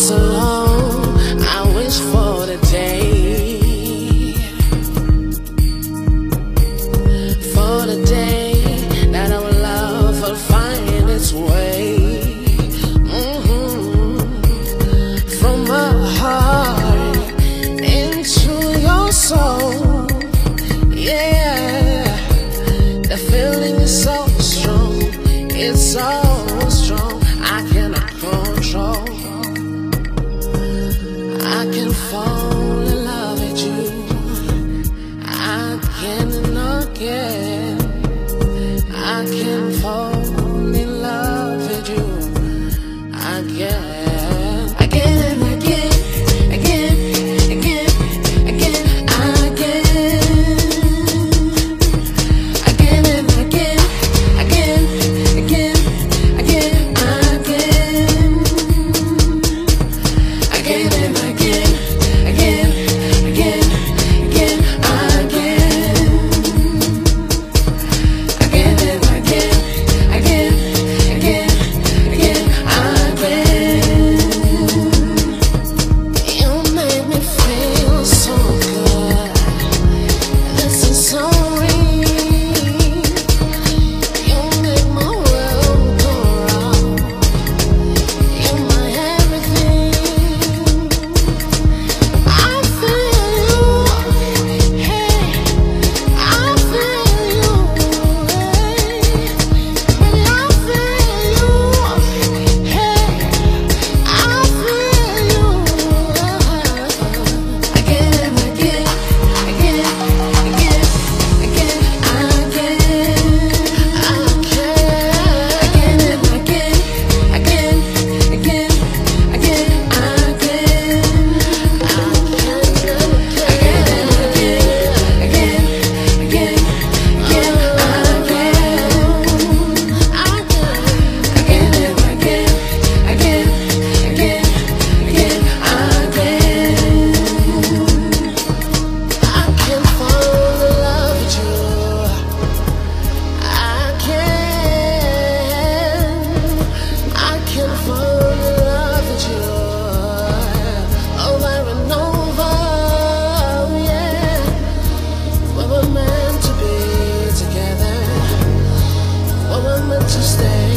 so long, I wish for the day, that our love will find its way from my heart into your soul. Yeah, the feeling is so strong, it's so strong, I cannot control. I can fall in love with you again and again. I can fall in love with you again, again and again, again, again, again, again, again and again, again, again, again, again, again and again, again, again, again, to stay.